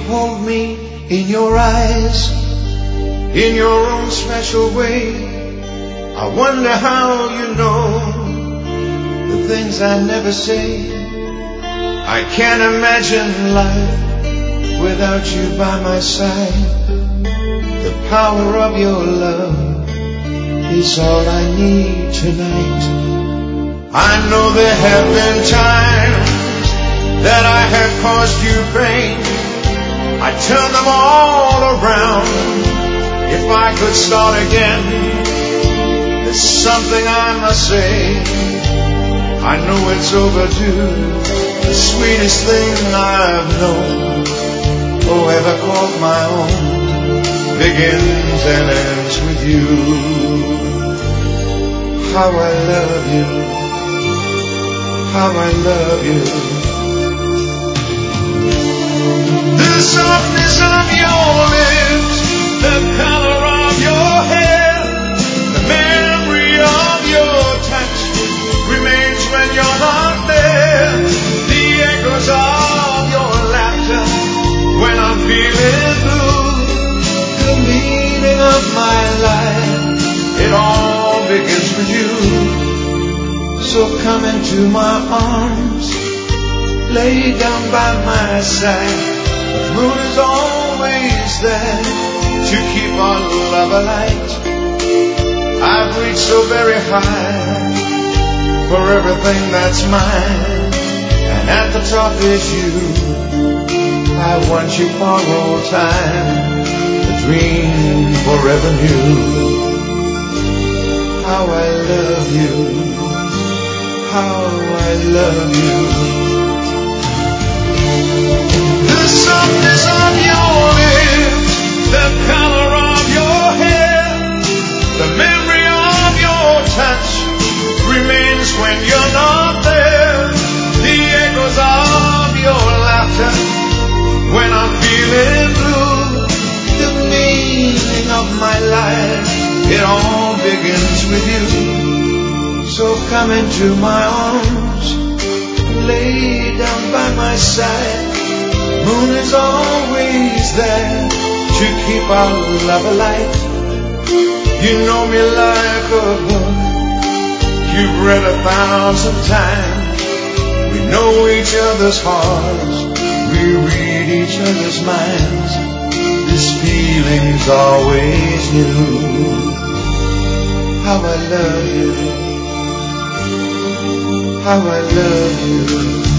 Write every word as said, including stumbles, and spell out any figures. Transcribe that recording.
hold me in your eyes, in your own special way. I wonder how you know the things I never say. I can't imagine life without you by my side. The power of your love is all I need tonight. I know there have been times that I have caused you pain. I turn them all around. If I could start again, there's something I must say. I know it's overdue. The sweetest thing I've known, oh, ever called my own, begins and ends with you. How I love you, how I love you. The softness of your lips, the color of your hair, the memory of your touch remains when you're not there. The echoes of your laughter when I'm feeling blue. The meaning of my life, it all begins with you. So come into my arms, lay down by my side. The moon is always there to keep our love alight. I've reached so very high for everything that's mine, and at the top is you. I want you for all time, a dream forever new. How I love you, how I love you. The softness of your lips, the color of your hair, the memory of your touch remains when you're not there. The echoes of your laughter when I'm feeling blue. The meaning of my life, it all begins with you. So come into my arms, lay down by my side. Moon is always there to keep our love alight. You know me like a book you've read a thousand times. We know each other's hearts, we read each other's minds. This feeling's always new. How I love you, how I love you.